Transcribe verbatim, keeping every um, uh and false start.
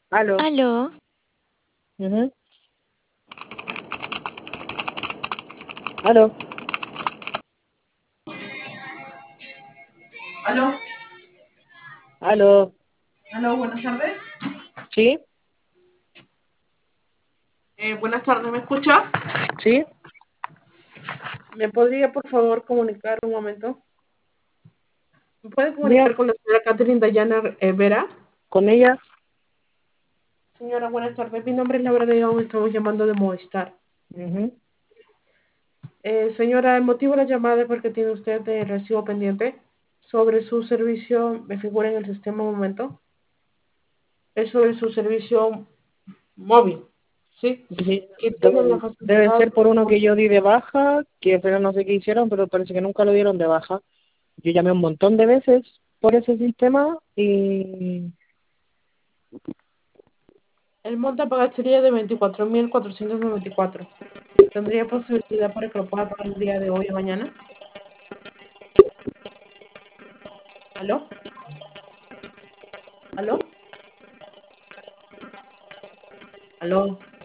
Aló. Aló, Ujú. Aló. Aló, Aló. aló, buenas tardes. ¿Sí? Eh, buenas tardes, ¿me escucha? ¿Sí? ¿Me podría, por favor, comunicar un momento? ¿Me puede Mira, comunicar con la señora Catherine Dayana eh, Vera? con ella. Señora, buenas tardes. Mi nombre es Laura de León, estamos llamando de Movistar. Ujú. Eh, señora, el motivo de la llamada es porque tiene usted el recibo pendiente sobre su servicio, me figura en el sistema un momento, es sobre su servicio móvil, ¿sí? Sí, Que tiene la debe, debe facilidad. ser por uno que yo di de baja, que pero no sé qué hicieron, pero parece que nunca lo dieron de baja. Yo llamé un montón de veces por ese sistema y... El monto a pagar sería de veinticuatro mil cuatrocientos noventa y cuatro. ¿Tendría posibilidad para que lo pueda pagar el día de hoy o mañana? ¿Aló? ¿Aló? ¿Aló?